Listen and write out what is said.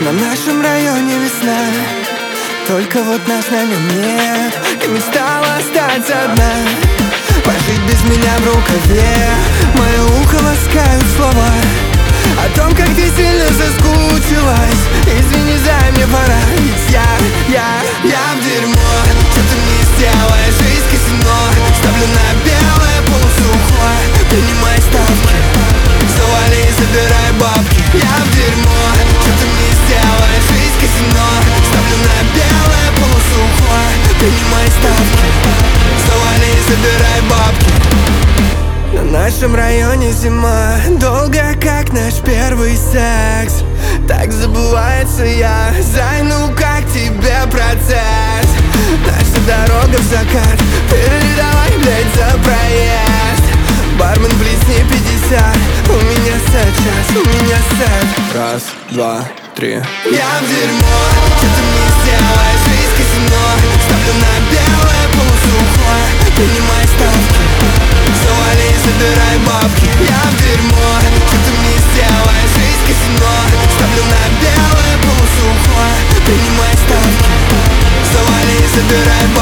На нашем районе весна, только вот нас на нем нет. Ты мечтала остаться одна, пожить без меня в рукаве. Мое ухо ласкают слова о том, как ты сильно соскучилась. Извини, зай, мне пора, ведь я в дерьмо. Что ты мне сделаешь, жизнь казино. Ставлю на белое полусухое, принимай ставки, завали, забирай бабки. Я в дерьмо. Что ты мне сделаешь, жизнь казино. Ставлю на белое полусухое, принимай ставки, завали, забирай бабки. На нашем районе зима, долгая, как наш первый секс. Так забывается я, зай, ну как тебе процесс? Наша дорога в закат, передавай, блядь, за проезд. Бармен, плесни 50, у меня сет час, у меня сет. Раз, два, три. Я в дерьмо, что ты мне сделаешь, жизнь казино. Ставлю на белое полусухое, принимай ставки, завали, забирай бабки. Я в дерьмо, что ты мне сделаешь, жизнь казино. Ставлю на белое полусухое, принимай ставки, завали, забирай бабки.